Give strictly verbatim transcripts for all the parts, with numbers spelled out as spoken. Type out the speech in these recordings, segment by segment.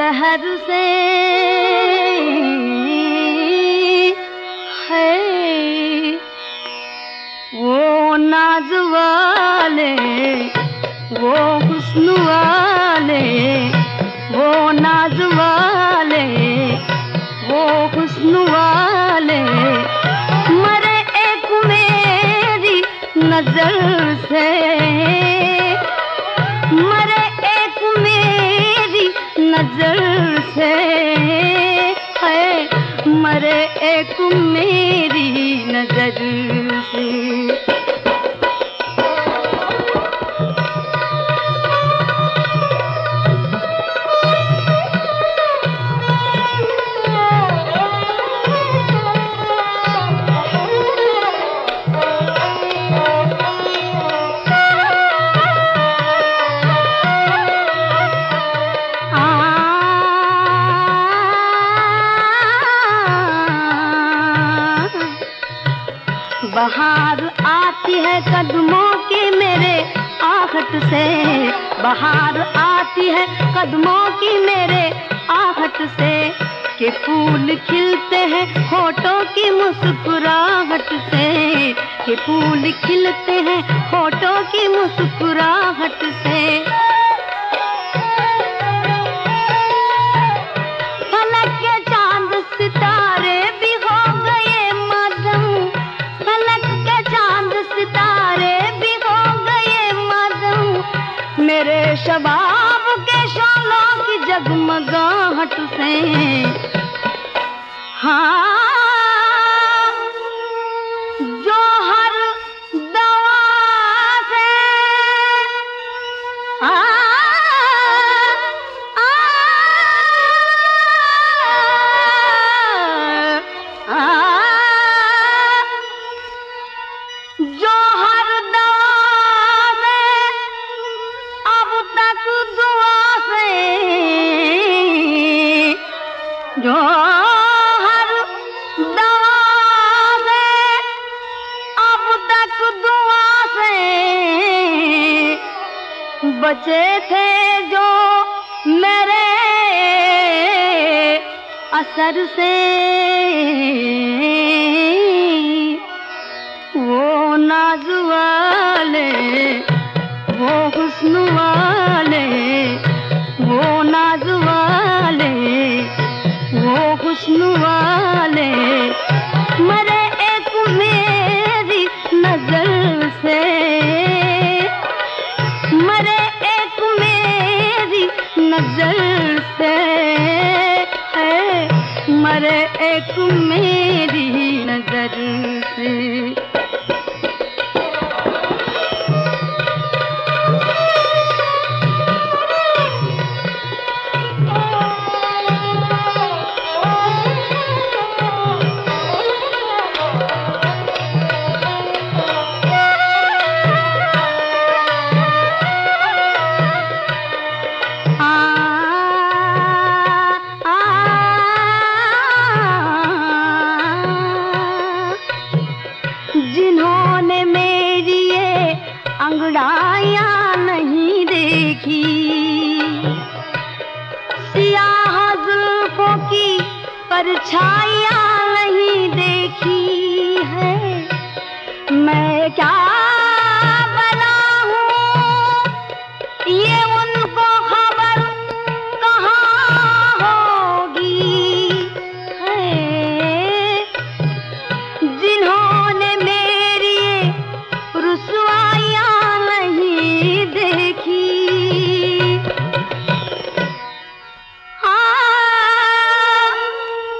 शहर से है वो नाज वाले, वो हुस्न वाले, वो नाज वाले, वो हुस्न वाले, मरे एक मेरी नजर से, मरे एक मेरी नजर से है, मरे एक मेरी नजर से। बहार आती है कदमों की मेरे आहट से, बहार आती है कदमों की मेरे आहट से, कि फूल खिलते हैं होठों की मुस्कुराहट से, कि फूल खिलते हैं होठों की मुस्कुराहट से। फलक के चांद सितारे भी हो गए मदम, फलक के चांद सितारे भी हो गए मदम, मेरे शबाब के शोलों की जगमगाहट से। हाँ, जो हर दवा से आ, आ, आ, आ, जो हर दवा से अब तक दुआ से, जो हर दवा से अब तक दुआ से बचे थे, जो मेरे असर से, वो नाज वाले, वो हुस्न वाले, वो नाज वाले, वो हुस्न वाले, मरे एक मेरी नजर से, मरे एक मेरी नजर से है, मरे एक मेरी नजर से। जिन्होंने मेरी ये अंगड़ाइयाँ नहीं देखी, सियाह जुल्फों की परछाइयाँ नहीं देखी है, मैं क्या बनाऊं ये उनको खबर कहाँ होगी है, जिन्होंने रुसवाइयाँ नहीं देखी। हाँ,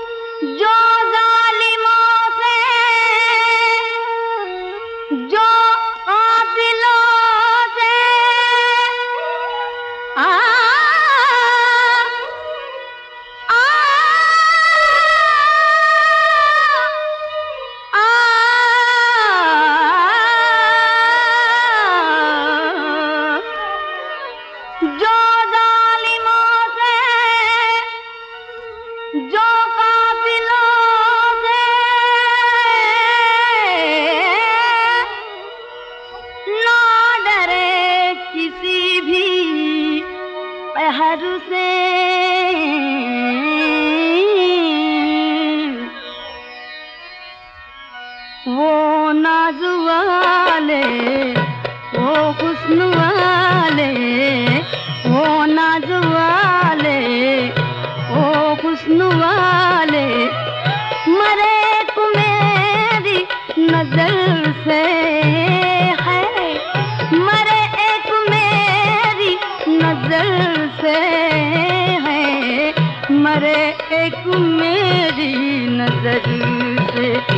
जो जालिमों से, जो अरे एक मेरी नजर से